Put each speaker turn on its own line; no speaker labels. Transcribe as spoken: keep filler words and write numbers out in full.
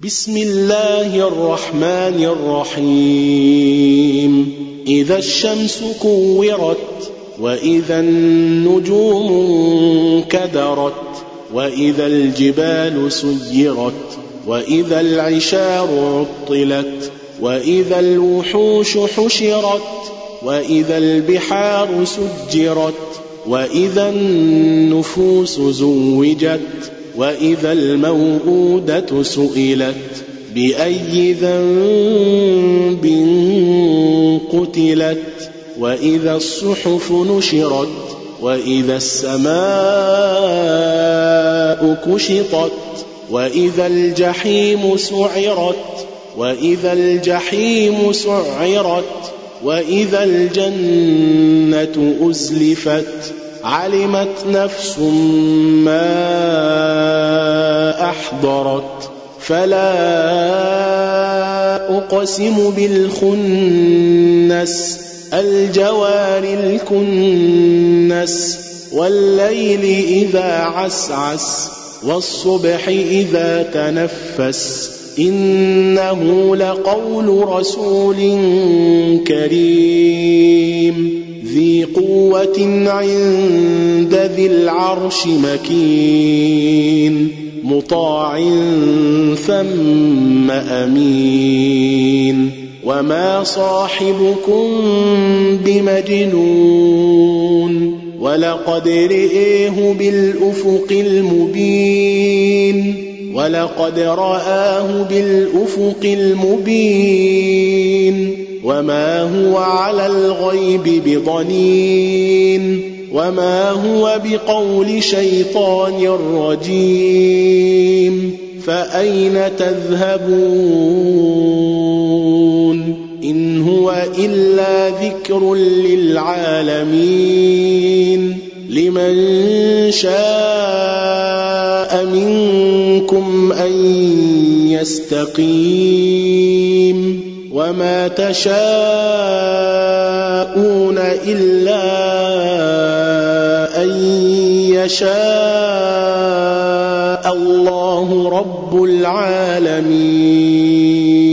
بسم الله الرحمن الرحيم إذا الشمس كورت وإذا النجوم انكدرت وإذا الجبال سيرت وإذا العشار عطلت وإذا الوحوش حشرت وإذا البحار سجرت وإذا النفوس زوجت وإذا الموءودة سئلت بأي ذنب قتلت وإذا الصحف نشرت وإذا السماء كشطت وإذا الجحيم سعرت وإذا الجحيم سعرت وإذا الجنة أزلفت علمت نفس ما أحضرت فلا أقسم بالخنس الجوار الكنس والليل إذا عسعس والصبح إذا تنفس إنه لقول رسول كريم ذي قوة عند ذي العرش مكين مطاع ثم أمين وما صاحبكم بمجنون ولقد رئيه بالأفق المبين ولقد رآه بالأفق المبين وما هو على الغيب بضنين وما هو بقول شيطان رجيم فأين تذهبون إن هو إلا ذكر للعالمين لمن شاء منكم أن يستقيم وما تشاءون إلا أن يشاء الله رب العالمين.